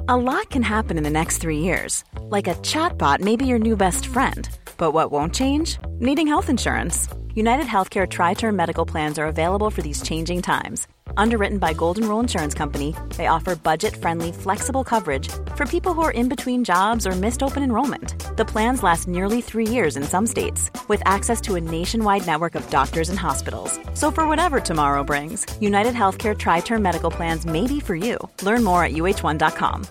A lot can happen in the next 3 years. Like a chatbot may be your new best friend. But what won't change? Needing health insurance. United Healthcare Tri-Term Medical Plans are available for these changing times. Underwritten by Golden Rule Insurance Company, they offer budget-friendly, flexible coverage for people who are in between jobs or missed open enrollment. The plans last nearly 3 years in some states, with access to a nationwide network of doctors and hospitals. So for whatever tomorrow brings, United Healthcare Tri-Term Medical Plans may be for you. Learn more at uh1.com.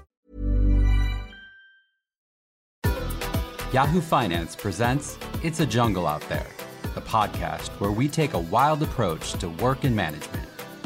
Yahoo Finance presents It's a Jungle Out There, the podcast where we take a wild approach to work and management.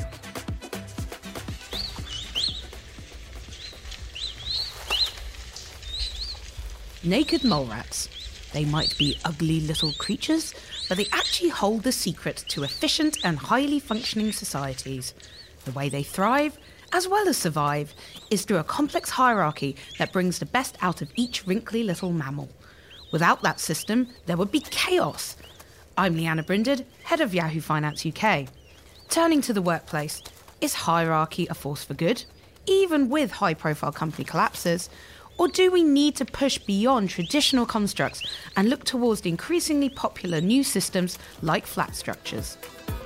Naked mole rats. They might be ugly little creatures, but they actually hold the secret to efficient and highly functioning societies. The way they thrive, as well as survive, is through a complex hierarchy that brings the best out of each wrinkly little mammal. Without that system, there would be chaos. I'm Leanna Brinded, head of Yahoo Finance UK. Turning to the workplace, is hierarchy a force for good, even with high-profile company collapses? Or do we need to push beyond traditional constructs and look towards the increasingly popular new systems like flat structures?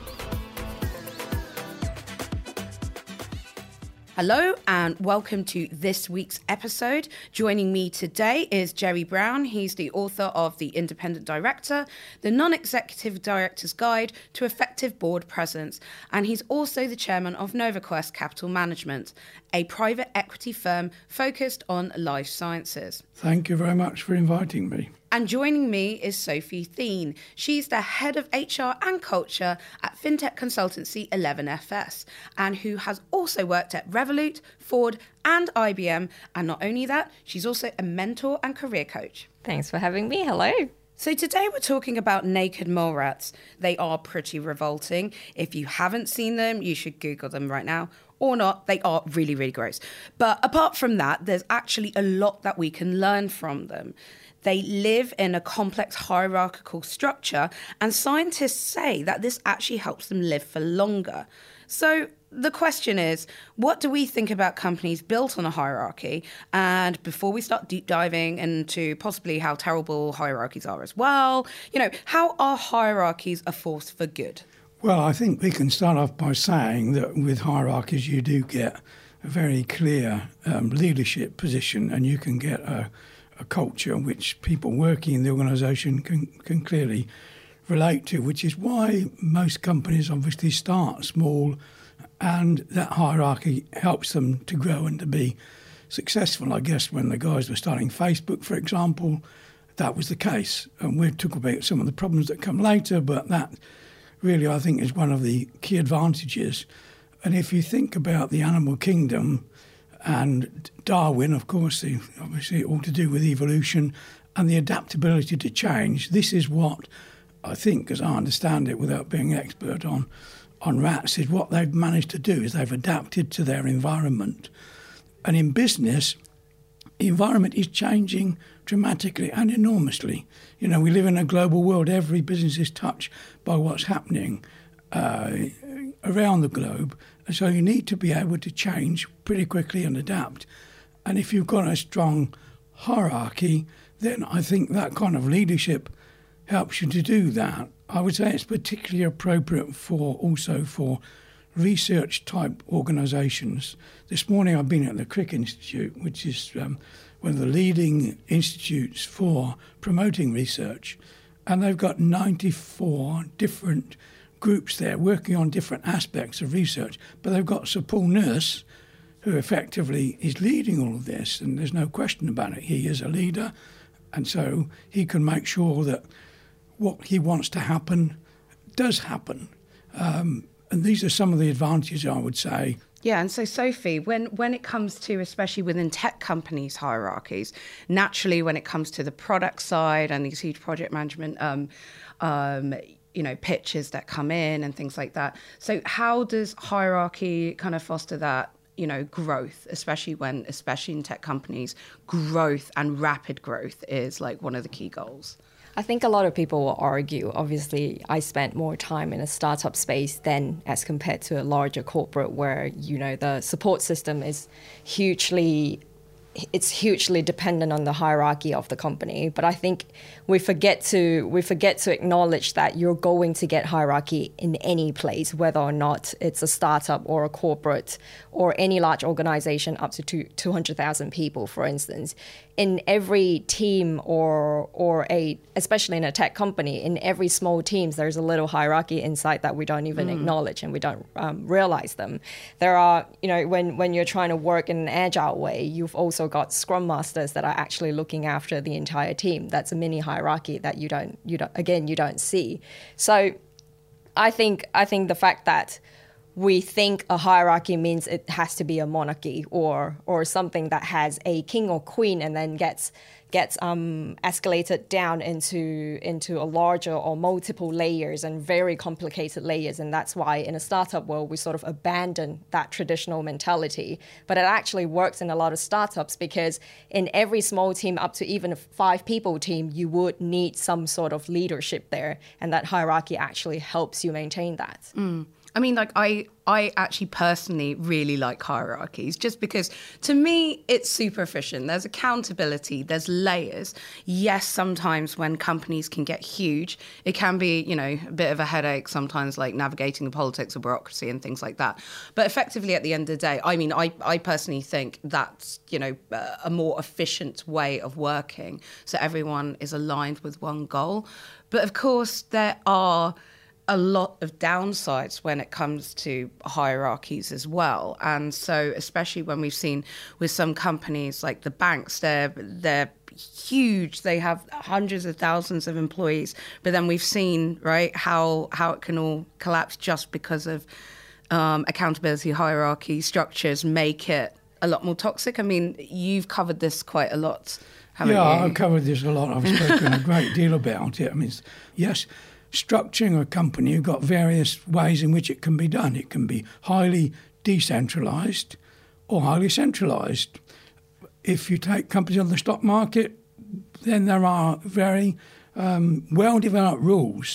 Hello and welcome to this week's episode. Joining me today is Jerry Brown. He's the author of The Independent Director, the Non-Executive Director's Guide to Effective Board Presence, and he's also the chairman of NovaQuest Capital Management, a private equity firm focused on life sciences. Thank you very much for inviting me. And joining me is Sophie Thien. She's the head of HR and culture at fintech consultancy 11FS, and who has also worked at Revolut, Ford, and IBM. And not only that, she's also a mentor and career coach. Thanks for having me. Hello. So today we're talking about naked mole rats. They are pretty revolting. If you haven't seen them, you should Google them right now. Or not, they are really, really gross. But apart from that, there's actually a lot that we can learn from them. They live in a complex hierarchical structure, and scientists say that this actually helps them live for longer. So the question is, what do we think about companies built on a hierarchy? And before we start deep diving into possibly how terrible hierarchies are as well, how are hierarchies a force for good? Well, I think we can start off by saying that with hierarchies you do get a very clear leadership position, and you can get a culture which people working in the organisation can clearly relate to, which is why most companies obviously start small, and that hierarchy helps them to grow and to be successful. I guess when the guys were starting Facebook, for example, that was the case. And we'll talk about some of the problems that come later, but that really, I think, is one of the key advantages. And if you think about the animal kingdom, and Darwin, of course, obviously all to do with evolution and the adaptability to change. This is what I think, as I understand it, without being an expert on rats, is what they've managed to do is they've adapted to their environment. And in business, the environment is changing dramatically and enormously. We live in a global world. Every business is touched by what's happening around the globe. And so you need to be able to change pretty quickly and adapt. And if you've got a strong hierarchy, then I think that kind of leadership helps you to do that. I would say it's particularly appropriate for research type organisations. This morning I've been at the Crick Institute, which is one of the leading institutes for promoting research. And they've got 94 different groups there working on different aspects of research, but they've got Sir Paul Nurse, who effectively is leading all of this, and there's no question about it. He is a leader, and so he can make sure that what he wants to happen does happen. And these are some of the advantages, I would say. Yeah, and so Sophie, when it comes to, especially within tech companies' hierarchies, naturally when it comes to the product side and these huge project management pitches that come in and things like that. So how does hierarchy kind of foster that, growth, especially in tech companies, growth and rapid growth is like one of the key goals? I think a lot of people will argue, obviously, I spent more time in a startup space than as compared to a larger corporate where, the support system is hugely it's hugely dependent on the hierarchy of the company. But I think we forget to acknowledge that you're going to get hierarchy in any place, whether or not it's a startup or a corporate or any large organization up to 200,000 people, for instance. In every team especially in a tech company, in every small teams, there's a little hierarchy inside that we don't even acknowledge, and we don't realize them. There are, when you're trying to work in an agile way, you've also got scrum masters that are actually looking after the entire team. That's a mini hierarchy that you don't see. So I think the fact that we think a hierarchy means it has to be a monarchy or something that has a king or queen and then gets escalated down into a larger or multiple layers and very complicated layers. And that's why in a startup world, we sort of abandon that traditional mentality. But it actually works in a lot of startups, because in every small team, up to even a 5-people team, you would need some sort of leadership there. And that hierarchy actually helps you maintain that. I mean, like, I actually personally really like hierarchies, just because to me it's super efficient. There's accountability, there's layers. Yes, sometimes when companies can get huge, it can be, a bit of a headache sometimes, like navigating the politics of bureaucracy and things like that. But effectively, at the end of the day, I mean, I personally think that's, a more efficient way of working, so everyone is aligned with one goal. But of course, there are a lot of downsides when it comes to hierarchies as well. And so especially when we've seen with some companies like the banks, they're huge. They have hundreds of thousands of employees. But then we've seen, right, how it can all collapse just because of accountability, hierarchy, structures make it a lot more toxic. I mean, you've covered this quite a lot, haven't you? Yeah, I've covered this a lot. I've spoken a great deal about it. I mean, yes, structuring a company, you've got various ways in which it can be done. It can be highly decentralised or highly centralised. If you take companies on the stock market, then there are very well-developed rules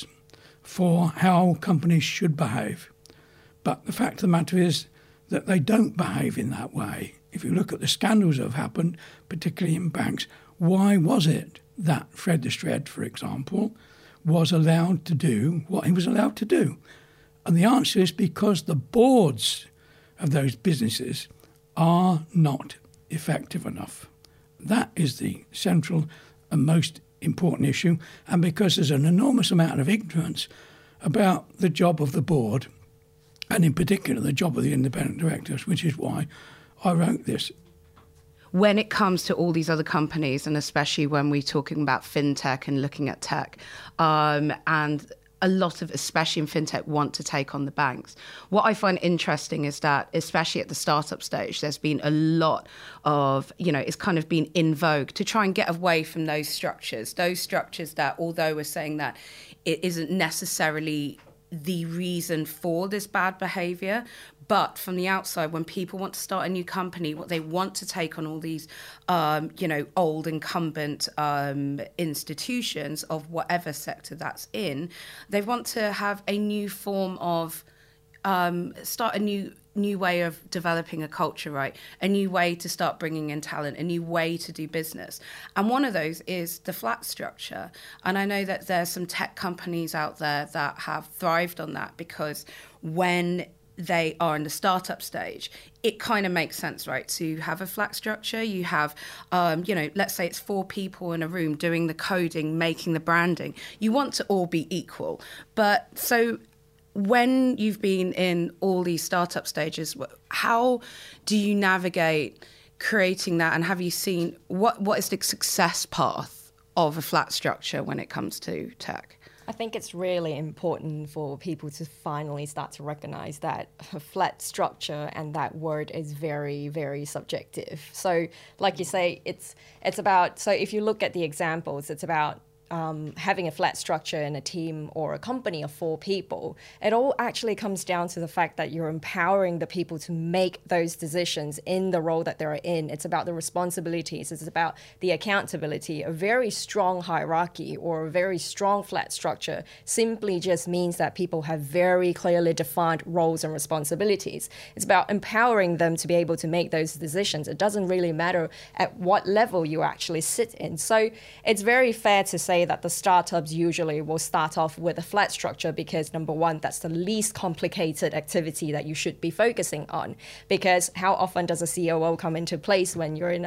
for how companies should behave. But the fact of the matter is that they don't behave in that way. If you look at the scandals that have happened, particularly in banks, why was it that Fred Destred, for example, was allowed to do what he was allowed to do? And the answer is because the boards of those businesses are not effective enough. That is the central and most important issue, and because there's an enormous amount of ignorance about the job of the board, and in particular the job of the independent directors, which is why I wrote this. When it comes to all these other companies, and especially when we're talking about fintech and looking at tech, and a lot of, especially in fintech, want to take on the banks. What I find interesting is that, especially at the startup stage, there's been a lot of, it's kind of been in vogue to try and get away from those structures that, although we're saying that it isn't necessarily the reason for this bad behavior, but from the outside, when people want to start a new company, what they want to take on all these, old incumbent institutions of whatever sector that's in, they want to have a new form of, start a new way of developing a culture, right? A new way to start bringing in talent, a new way to do business. And one of those is the flat structure. And I know that there's some tech companies out there that have thrived on that, because when they are in the startup stage, it kind of makes sense, right, to have a flat structure. You have, let's say it's 4 people in a room doing the coding, making the branding. You want to all be equal. But so when you've been in all these startup stages, how do you navigate creating that? And have you seen, what is the success path of a flat structure when it comes to tech? I think it's really important for people to finally start to recognize that a flat structure and that word is very, very subjective. So like you say, it's about, so if you look at the examples, it's about having a flat structure in a team or a company of 4 people, it all actually comes down to the fact that you're empowering the people to make those decisions in the role that they're in. It's about the responsibilities. It's about the accountability. A very strong hierarchy or a very strong flat structure simply just means that people have very clearly defined roles and responsibilities. It's about empowering them to be able to make those decisions. It doesn't really matter at what level you actually sit in. So it's very fair to say that the startups usually will start off with a flat structure because, number one, that's the least complicated activity that you should be focusing on. Because how often does a COO come into place when you're in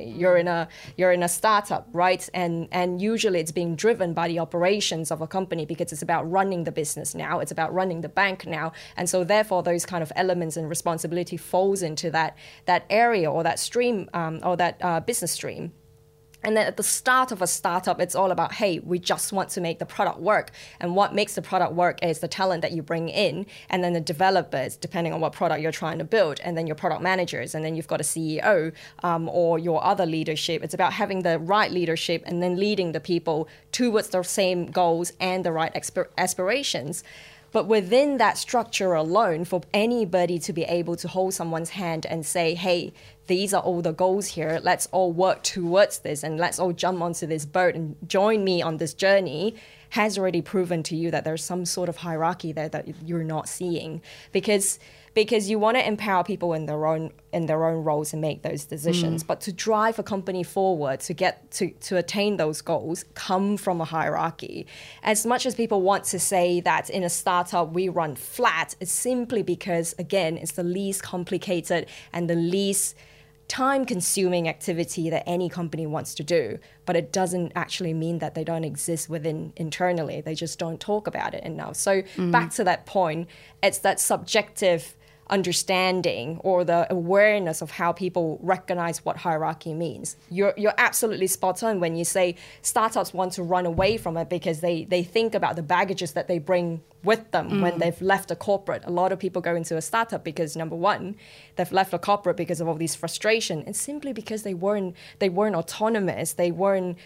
a startup, right? And usually it's being driven by the operations of a company because it's about running the business now, it's about running the bank now, and so therefore those kind of elements and responsibility falls into that area or that stream or that business stream. And then at the start of a startup, it's all about, hey, we just want to make the product work. And what makes the product work is the talent that you bring in, and then the developers, depending on what product you're trying to build, and then your product managers, and then you've got a CEO or your other leadership. It's about having the right leadership and then leading the people towards the same goals and the right aspirations. But within that structure alone, for anybody to be able to hold someone's hand and say, hey, these are all the goals here, let's all work towards this and let's all jump onto this boat and join me on this journey, has already proven to you that there's some sort of hierarchy there that you're not seeing. Because you want to empower people in their own roles and make those decisions. But to drive a company forward, to get to attain those goals, come from a hierarchy. As much as people want to say that in a startup we run flat, it's simply because, again, it's the least complicated and the least time-consuming activity that any company wants to do. But it doesn't actually mean that they don't exist within internally. They just don't talk about it enough. So back to that point, it's that subjective understanding or the awareness of how people recognize what hierarchy means. You're absolutely spot on when you say startups want to run away from it because they think about the baggages that they bring with them when they've left a corporate. A lot of people go into a startup because, number one, they've left a corporate because of all these frustration, and simply because they weren't autonomous, they weren't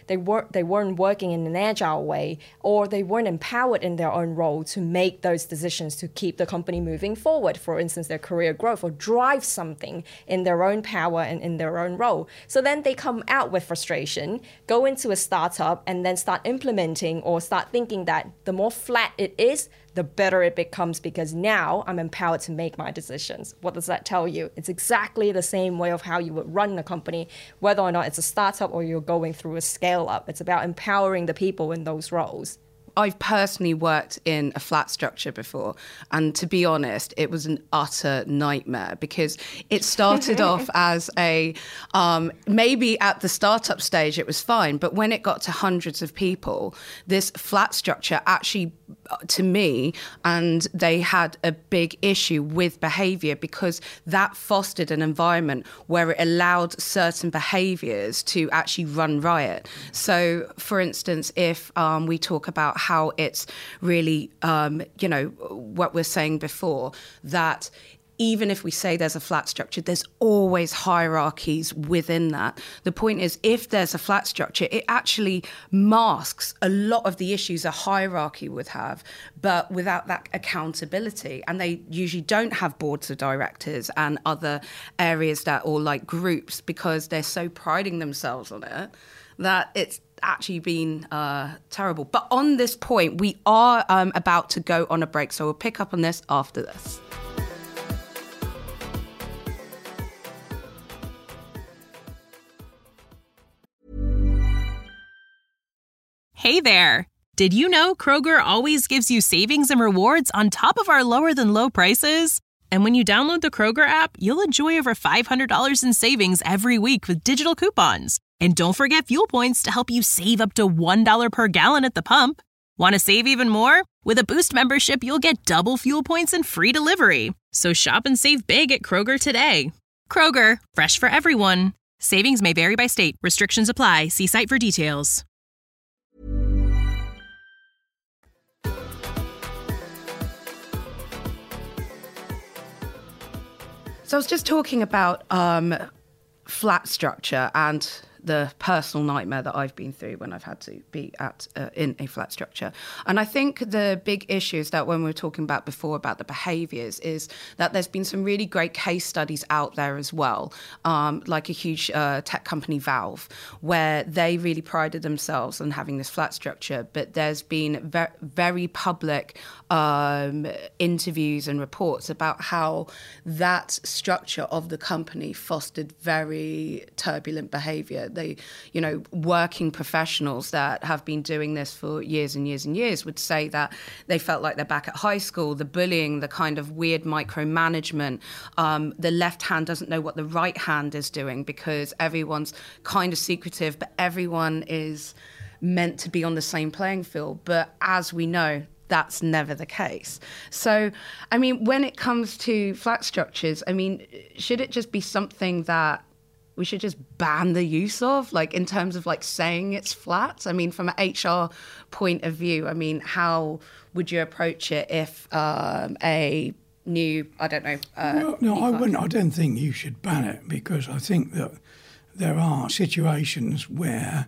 working in an agile way, or they weren't empowered in their own role to make those decisions to keep the company moving forward. For instance, their career growth or drive something in their own power and in their own role. So then they come out with frustration, go into a startup, and then start implementing or start thinking that the more flat it is, the better it becomes because now I'm empowered to make my decisions. What does that tell you? It's exactly the same way of how you would run a company, whether or not it's a startup or you're going through a scale up. It's about empowering the people in those roles. I've personally worked in a flat structure before, and to be honest, it was an utter nightmare because it started off as maybe at the startup stage it was fine, but when it got to hundreds of people, this flat structure actually, to me, and they had a big issue with behaviour because that fostered an environment where it allowed certain behaviours to actually run riot. So, for instance, if we talk about how it's really, what we're saying before, that even if we say there's a flat structure, there's always hierarchies within that. The point is, if there's a flat structure, it actually masks a lot of the issues a hierarchy would have, but without that accountability. And they usually don't have boards of directors and other areas or like groups because they're so priding themselves on it that it's actually been terrible. But on this point, we are about to go on a break, so we'll pick up on this after this. Hey there! Did you know Kroger always gives you savings and rewards on top of our lower than low prices? And when you download the Kroger app, you'll enjoy over $500 in savings every week with digital coupons. And don't forget fuel points to help you save up to $1 per gallon at the pump. Want to save even more? With a Boost membership, you'll get double fuel points and free delivery. So shop and save big at Kroger today. Kroger, fresh for everyone. Savings may vary by state. Restrictions apply. See site for details. So I was just talking about flat structure and the personal nightmare that I've been through when I've had to be in a flat structure. And I think the big issue is that when we were talking about before about the behaviours is that there's been some really great case studies out there as well, like a huge tech company, Valve, where they really prided themselves on having this flat structure, but there's been very public interviews and reports about how that structure of the company fostered very turbulent behaviour. They, working professionals that have been doing this for years and years and years would say that they felt like they're back at high school, the bullying, the kind of weird micromanagement, the left hand doesn't know what the right hand is doing because everyone's kind of secretive, but everyone is meant to be on the same playing field. But as we know, that's never the case. So, I mean, when it comes to flat structures, I mean, should it just be something that we should just ban the use of, like in terms of like saying it's flat? I mean, from an HR point of view, I mean, how would you approach it if a new, I don't know. I wouldn't. I don't think you should ban it because I think that there are situations where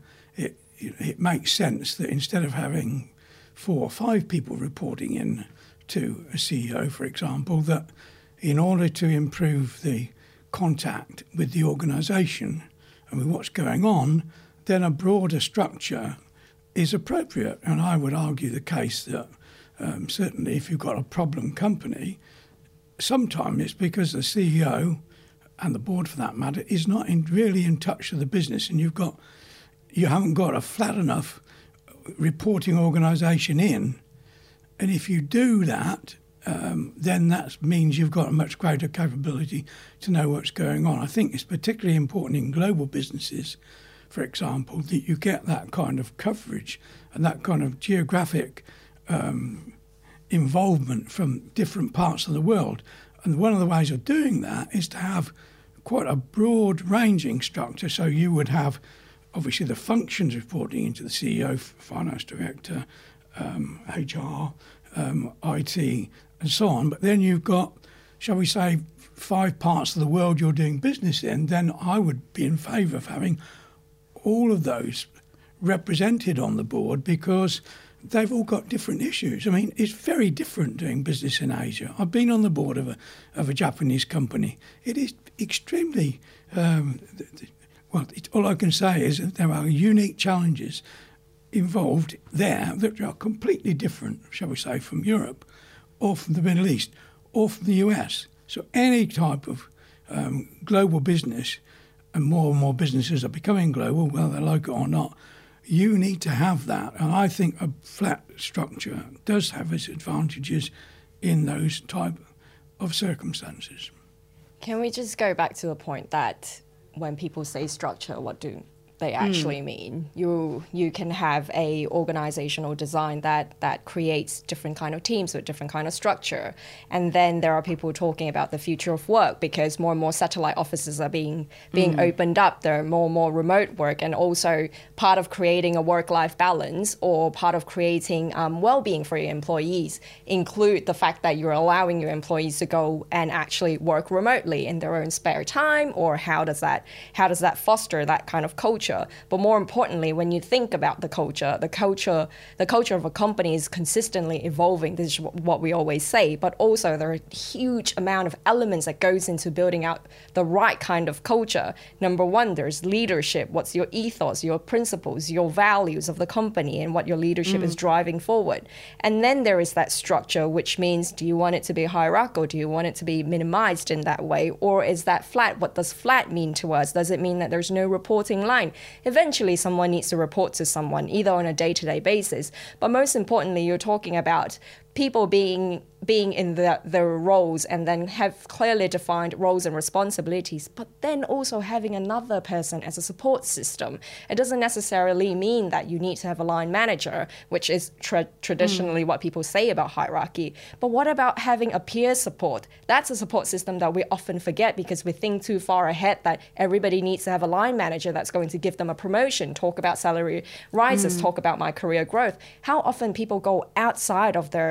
it makes sense that instead of having 4 or 5 people reporting in to a CEO, for example, that in order to improve the contact with the organisation and with what's going on, then a broader structure is appropriate. And I would argue the case that certainly if you've got a problem company, sometimes it's because the CEO and the board for that matter is not really in touch with the business, and you haven't got a flat enough reporting organisation in. And if you do that, then that means you've got a much greater capability to know what's going on. I think it's particularly important in global businesses, for example, that you get that kind of coverage and that kind of geographic involvement from different parts of the world. And one of the ways of doing that is to have quite a broad-ranging structure. So you would have, obviously, the functions reporting into the CEO, finance director, HR, IT, and so on. But then you've got, shall we say, 5 parts of the world you're doing business in. Then I would be in favour of having all of those represented on the board because they've all got different issues. I mean, it's very different doing business in Asia. I've been on the board of a Japanese company. It is extremely, all I can say is that there are unique challenges involved there that are completely different, shall we say, from Europe or from the Middle East or from the US. So any type of global business, and more businesses are becoming global, whether they like it or not, you need to have that. And I think a flat structure does have its advantages in those type of circumstances. Can we just go back to the point that when people say structure, what do they actually mean? You can have a organizational design that creates different kind of teams with different kind of structure. And then there are people talking about the future of work because more and more satellite offices are being opened up. There are more and more remote work, and also part of creating a work-life balance or part of creating well-being for your employees include the fact that you're allowing your employees to go and actually work remotely in their own spare time, or how does that foster that kind of culture? But more importantly, when you think about the culture of a company is consistently evolving. This is what we always say. But also there are a huge amount of elements that goes into building out the right kind of culture. Number one, there's leadership. What's your ethos, your principles, your values of the company, and what your leadership is driving forward. And then there is that structure, which means, do you want it to be hierarchical? Do you want it to be minimized in that way? Or is that flat? What does flat mean to us? Does it mean that there's no reporting line? Eventually, someone needs to report to someone, either on a day-to-day basis. But most importantly, you're talking about people being in their roles and then have clearly defined roles and responsibilities, but then also having another person as a support system. It doesn't necessarily mean that you need to have a line manager, which is traditionally what people say about hierarchy. But what about having a peer support? That's a support system that we often forget because we think too far ahead that everybody needs to have a line manager that's going to give them a promotion, talk about salary rises, talk about my career growth. How often people go outside of their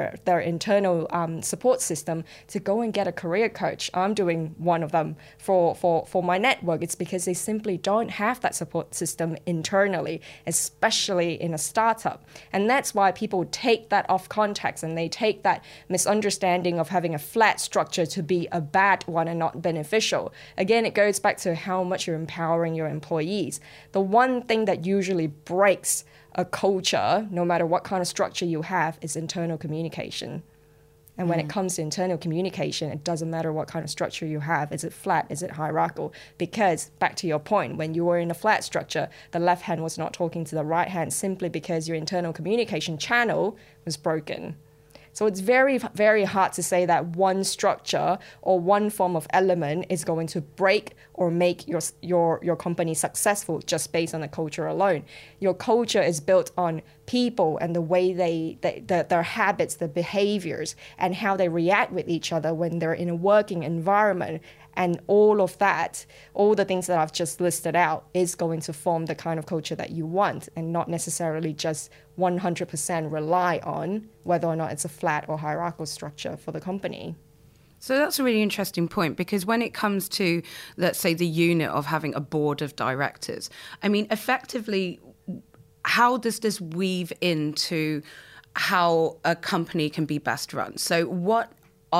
their internal support system to go and get a career coach. I'm doing one of them for my network. It's because they simply don't have that support system internally, especially in a startup. And that's why people take that off context, and they take that misunderstanding of having a flat structure to be a bad one and not beneficial. Again, it goes back to how much you're empowering your employees. The one thing that usually breaks a culture, no matter what kind of structure you have, is internal communication. And when it comes to internal communication, it doesn't matter what kind of structure you have. Is it flat? Is it hierarchical? Because, back to your point, when you were in a flat structure, the left hand was not talking to the right hand simply because your internal communication channel was broken. So it's very, very hard to say that one structure or one form of element is going to break or make your company successful just based on the culture alone. Your culture is built on people and the way their habits, their behaviors, and how they react with each other when they're in a working environment. And all of that, all the things that I've just listed out, is going to form the kind of culture that you want, and not necessarily just 100% rely on whether or not it's a flat or hierarchical structure for the company. So that's a really interesting point, because when it comes to, let's say, the unit of having a board of directors, I mean, effectively, how does this weave into how a company can be best run? So what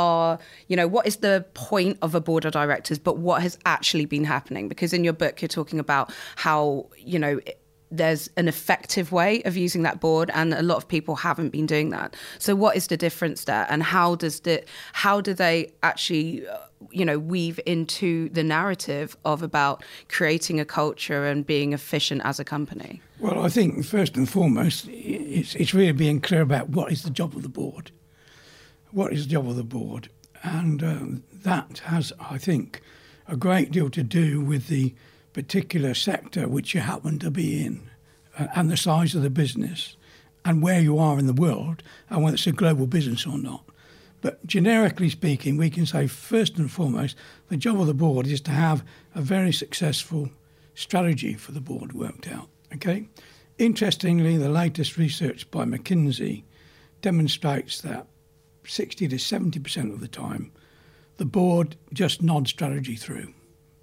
is the point of a board of directors, but what has actually been happening? Because in your book, you're talking about how, there's an effective way of using that board, and a lot of people haven't been doing that. So what is the difference there, and how do they actually, weave into the narrative of about creating a culture and being efficient as a company? Well, I think first and foremost, it's really being clear about what is the job of the board. What is the job of the board? And that has, I think, a great deal to do with the particular sector which you happen to be in, and the size of the business, and where you are in the world, and whether it's a global business or not. But generically speaking, we can say first and foremost, the job of the board is to have a very successful strategy for the board worked out. Okay. Interestingly, the latest research by McKinsey demonstrates that 60 to 70% of the time, the board just nods strategy through.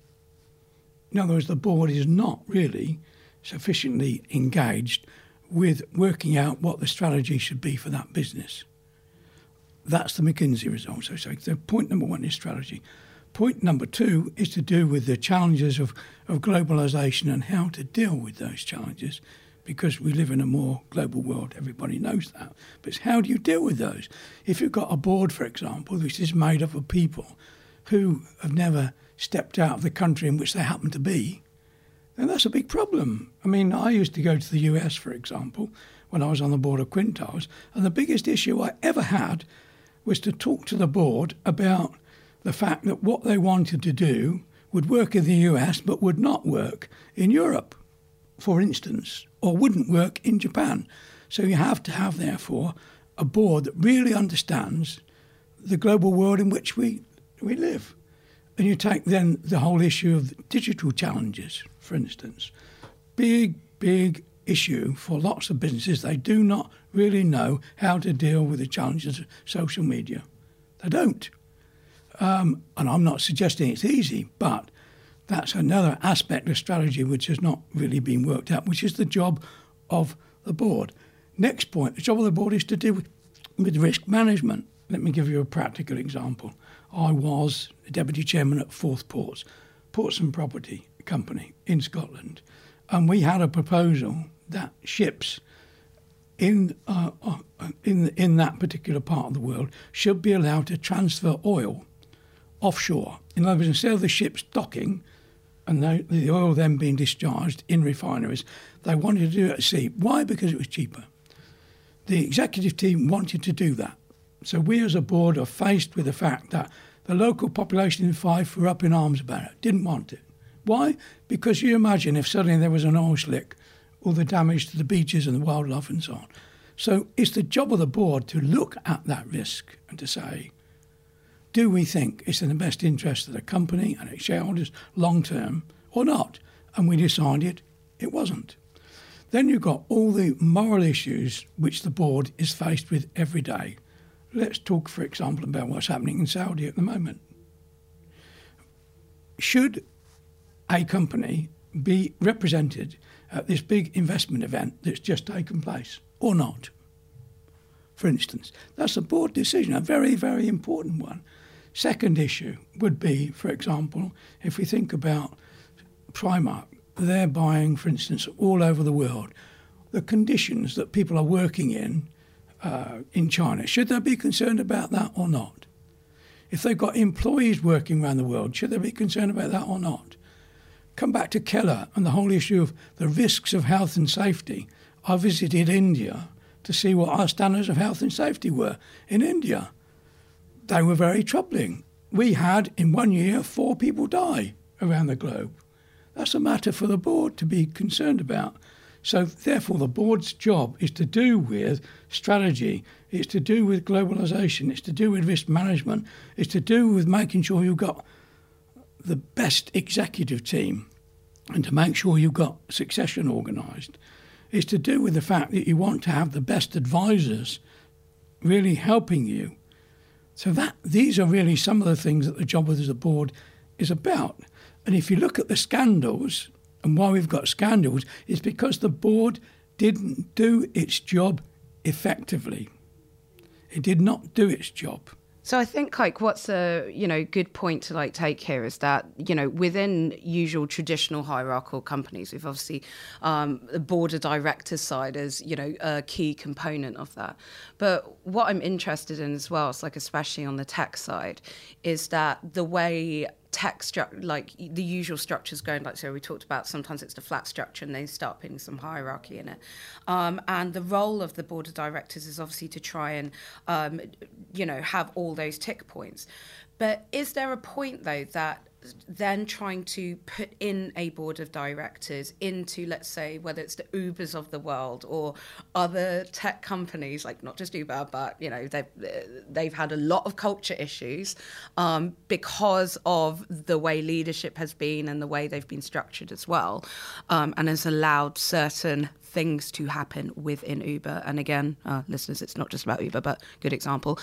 In other words, the board is not really sufficiently engaged with working out what the strategy should be for that business. That's the McKinsey results. So point number one is strategy. Point number two is to do with the challenges of globalisation and how to deal with those challenges, because we live in a more global world. Everybody knows that. But it's how do you deal with those? If you've got a board, for example, which is made up of people who have never stepped out of the country in which they happen to be, then that's a big problem. I mean, I used to go to the US, for example, when I was on the board of Quintiles, and the biggest issue I ever had was to talk to the board about the fact that what they wanted to do would work in the US but would not work in Europe, for instance, or wouldn't work in Japan. So you have to have, therefore, a board that really understands the global world in which we live. And you take then the whole issue of digital challenges, for instance. Big issue for lots of businesses. They do not really know how to deal with the challenges of social media. They don't. And I'm not suggesting it's easy, but that's another aspect of strategy which has not really been worked out, which is the job of the board. Next point, the job of the board is to do with risk management. Let me give you a practical example. I was the deputy chairman at Forth Ports and Property Company in Scotland, and we had a proposal that ships in that particular part of the world should be allowed to transfer oil offshore. In other words, instead of the ships docking and the oil then being discharged in refineries, they wanted to do it at sea. Why? Because it was cheaper. The executive team wanted to do that. So we as a board are faced with the fact that the local population in Fife were up in arms about it, didn't want it. Why? Because you imagine if suddenly there was an oil slick, all the damage to the beaches and the wildlife and so on. So it's the job of the board to look at that risk and to say, do we think it's in the best interest of the company and its shareholders long term or not? And we decided it wasn't. Then you've got all the moral issues which the board is faced with every day. Let's talk, for example, about what's happening in Saudi at the moment. Should a company be represented at this big investment event that's just taken place or not? For instance, that's a board decision, a very, very important one. Second issue would be, for example, if we think about Primark, they're buying, for instance, all over the world. The conditions that people are working in China, should they be concerned about that or not? If they've got employees working around the world, should they be concerned about that or not? Come back to Keller and the whole issue of the risks of health and safety. I visited India to see what our standards of health and safety were in India. They were very troubling. We had, in 1 year, 4 people die around the globe. That's a matter for the board to be concerned about. So therefore, the board's job is to do with strategy, it's to do with globalisation, it's to do with risk management, it's to do with making sure you've got the best executive team and to make sure you've got succession organised. It's to do with the fact that you want to have the best advisors really helping you. So these are really some of the things that the job of the board is about. And if you look at the scandals, and why we've got scandals, is because the board didn't do its job effectively. It did not do its job. So I think what's a good point to take here is that within usual traditional hierarchical companies, we've obviously the board of directors side is a key component of that. But what I'm interested in as well, is especially on the tech side, is that the way tech structure, the usual structures going, so we talked about, sometimes it's the flat structure and they start putting some hierarchy in it. And the role of the board of directors is obviously to try and, have all those tick points. But is there a point, though, that then trying to put in a board of directors into, let's say, whether it's the Ubers of the world or other tech companies, not just Uber, but they've had a lot of culture issues because of the way leadership has been and the way they've been structured as well, and has allowed certain things to happen within Uber. And again, listeners, it's not just about Uber, but good example.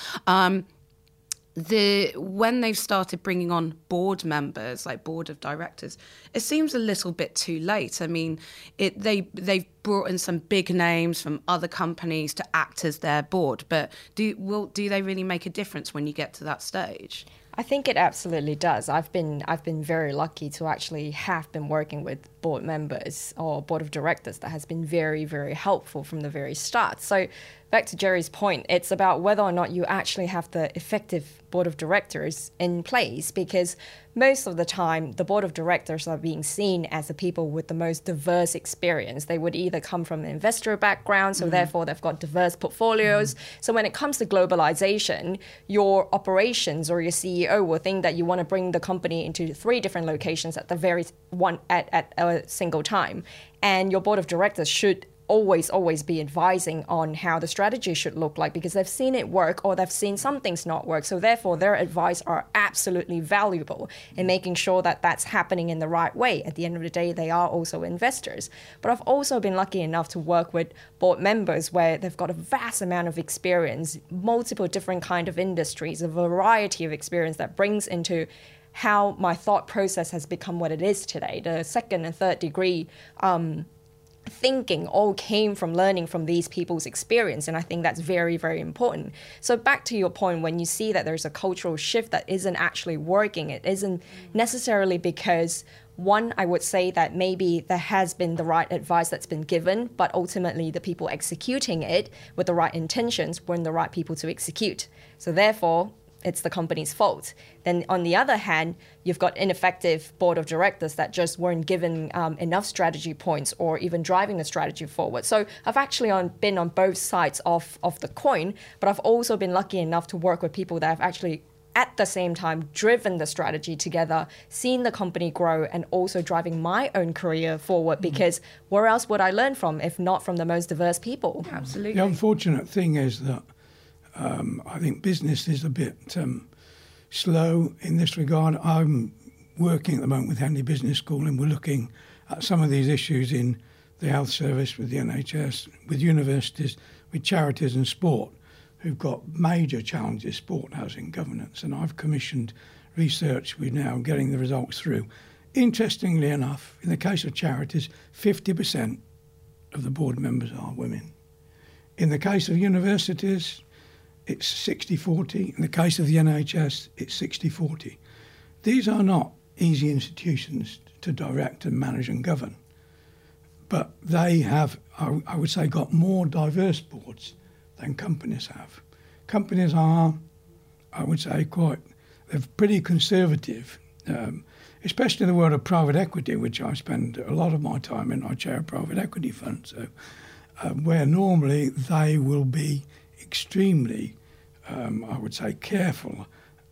When they've started bringing on board members, like board of directors, it seems a little bit too late. I mean, they've brought in some big names from other companies to act as their board, but do they really make a difference when you get to that stage? I think it absolutely does. I've been very lucky to actually have been working with board members or board of directors that has been very, very helpful from the very start. So back to Jerry's point, it's about whether or not you actually have the effective board of directors in place, because most of the time the board of directors are being seen as the people with the most diverse experience. They would either come from an investor background, so therefore they've got diverse portfolios. So when it comes to globalization, your operations or your CEO will think that you want to bring the company into 3 different locations at the very one at a single time. And your board of directors should always be advising on how the strategy should look like, because they've seen it work or they've seen some things not work. So therefore, their advice are absolutely valuable in making sure that that's happening in the right way. At the end of the day, they are also investors. But I've also been lucky enough to work with board members where they've got a vast amount of experience, multiple different kind of industries, a variety of experience that brings into how my thought process has become what it is today. The second and third degree thinking all came from learning from these people's experience, and I think that's very, very important. So back to your point, when you see that there's a cultural shift that isn't actually working, it isn't necessarily because, one, I would say that maybe there has been the right advice that's been given, but ultimately the people executing it with the right intentions weren't the right people to execute. So therefore, it's the company's fault. Then on the other hand, you've got ineffective board of directors that just weren't given enough strategy points or even driving the strategy forward. So I've actually been on both sides of the coin, but I've also been lucky enough to work with people that have actually at the same time driven the strategy together, seen the company grow, and also driving my own career forward, because where else would I learn from if not from the most diverse people? Absolutely. The unfortunate thing is that I think business is a bit slow in this regard. I'm working at the moment with Henley Business School, and we're looking at some of these issues in the health service, with the NHS, with universities, with charities and sport, who've got major challenges sport has in governance. And I've commissioned research. We're now getting the results through. Interestingly enough, in the case of charities, 50% of the board members are women. In the case of universities, it's 60-40. In the case of the NHS, it's 60-40. These are not easy institutions to direct and manage and govern, but they have, I would say, got more diverse boards than companies have. Companies are, I would say, they're pretty conservative, especially in the world of private equity, which I spend a lot of my time in. I chair a private equity fund, so where normally they will be extremely, I would say, careful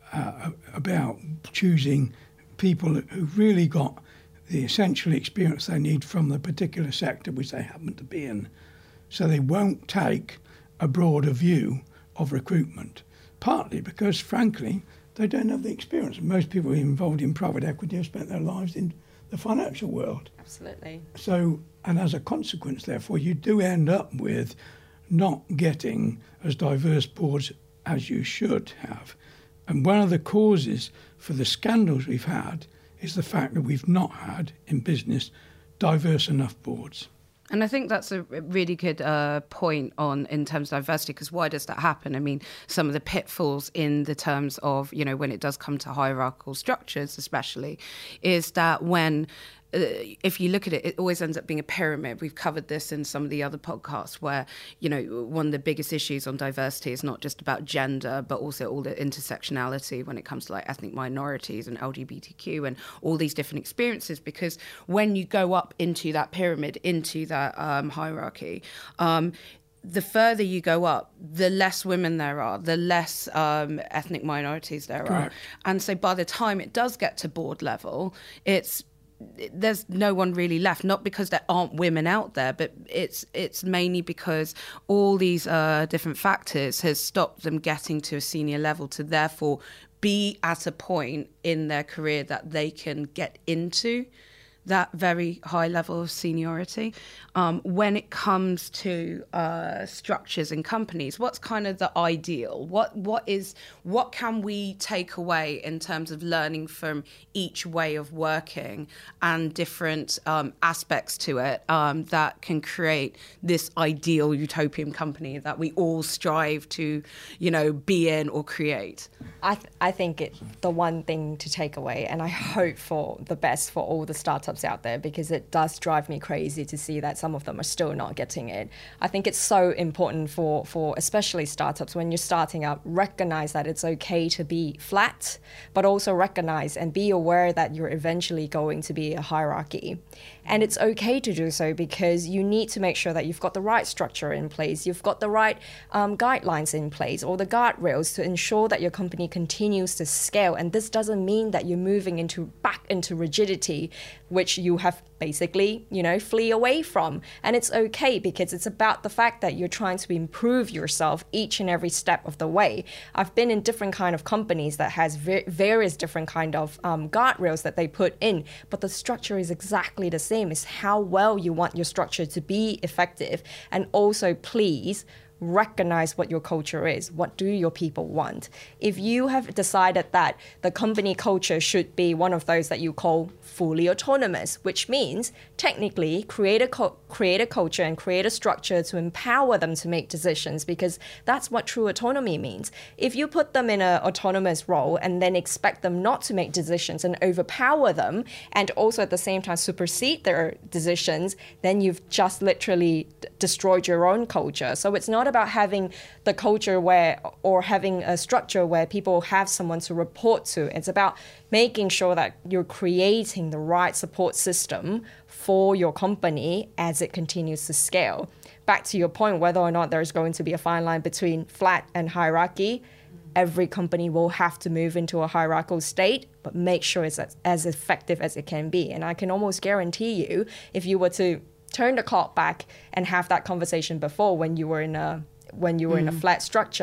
about choosing people who've really got the essential experience they need from the particular sector which they happen to be in. So they won't take a broader view of recruitment, partly because, frankly, they don't have the experience. Most people involved in private equity have spent their lives in the financial world. Absolutely. So, and as a consequence, therefore, you do end up with not getting as diverse boards as you should have. And one of the causes for the scandals we've had is the fact that we've not had, in business, diverse enough boards. And I think that's a really good point in terms of diversity, because why does that happen? I mean, some of the pitfalls in the terms of, when it does come to hierarchical structures especially, is that when if you look at it, it always ends up being a pyramid. We've covered this in some of the other podcasts where, one of the biggest issues on diversity is not just about gender, but also all the intersectionality when it comes to like ethnic minorities and LGBTQ and all these different experiences. Because when you go up into that pyramid, into that hierarchy, the further you go up, the less women there are, the less ethnic minorities there Correct. are. And so by the time it does get to board level, there's no one really left, not because there aren't women out there, but it's mainly because all these different factors has stopped them getting to a senior level to therefore be at a point in their career that they can get into that very high level of seniority. When it comes to structures in companies, what's kind of the ideal? What can we take away in terms of learning from each way of working and different aspects to it that can create this ideal utopian company that we all strive to, be in or create? I think the one thing to take away, and I hope for the best for all the startups out there, because it does drive me crazy to see that some of them are still not getting it. I think it's so important for especially startups, when you're starting out, recognize that it's okay to be flat, but also recognize and be aware that you're eventually going to be a hierarchy. And it's okay to do so because you need to make sure that you've got the right structure in place, you've got the right guidelines in place or the guardrails to ensure that your company continues to scale. And this doesn't mean that you're moving back into rigidity, which you have basically, flee away from. And it's okay because it's about the fact that you're trying to improve yourself each and every step of the way. I've been in different kind of companies that has various different kind of guardrails that they put in, but the structure is exactly the same. It's how well you want your structure to be effective. And also, please recognize what your culture is. What do your people want? If you have decided that the company culture should be one of those that you call fully autonomous, which means technically create a culture and create a structure to empower them to make decisions, because that's what true autonomy means. If you put them in an autonomous role and then expect them not to make decisions and overpower them, and also at the same time supersede their decisions, then you've just literally destroyed your own culture. So it's not about having the culture or having a structure where people have someone to report to. It's about making sure that you're creating the right support system for your company as it continues to scale. Back to your point, whether or not there's going to be a fine line between flat and hierarchy, every company will have to move into a hierarchical state, but make sure it's as effective as it can be. And I can almost guarantee you, if you were to turn the clock back and have that conversation before when you were in a flat structure,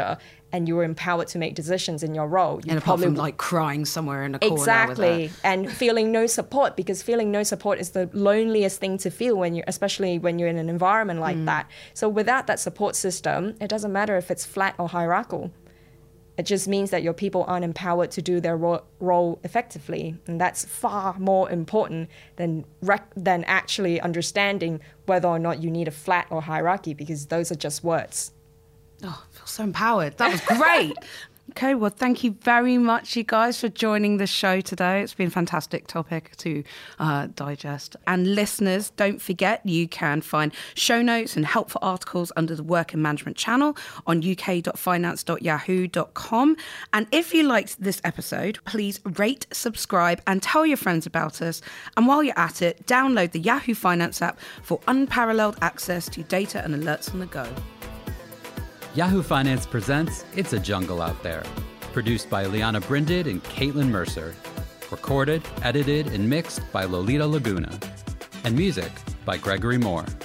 and you're empowered to make decisions in your role. And apart from like crying somewhere in a corner. Exactly. And feeling no support, because feeling no support is the loneliest thing to feel especially when you're in an environment like that. So without that support system, it doesn't matter if it's flat or hierarchical. It just means that your people aren't empowered to do their role effectively. And that's far more important than actually understanding whether or not you need a flat or hierarchy, because those are just words. Oh, I feel so empowered. That was great. Okay, well, thank you very much, you guys, for joining the show today. It's been a fantastic topic to digest. And listeners, don't forget, you can find show notes and helpful articles under the Work and Management channel on uk.finance.yahoo.com. And if you liked this episode, please rate, subscribe, and tell your friends about us. And while you're at it, download the Yahoo Finance app for unparalleled access to data and alerts on the go. Yahoo Finance presents It's a Jungle Out There. Produced by Liana Brinded and Caitlin Mercer. Recorded, edited, and mixed by Lolita Laguna. And music by Gregory Moore.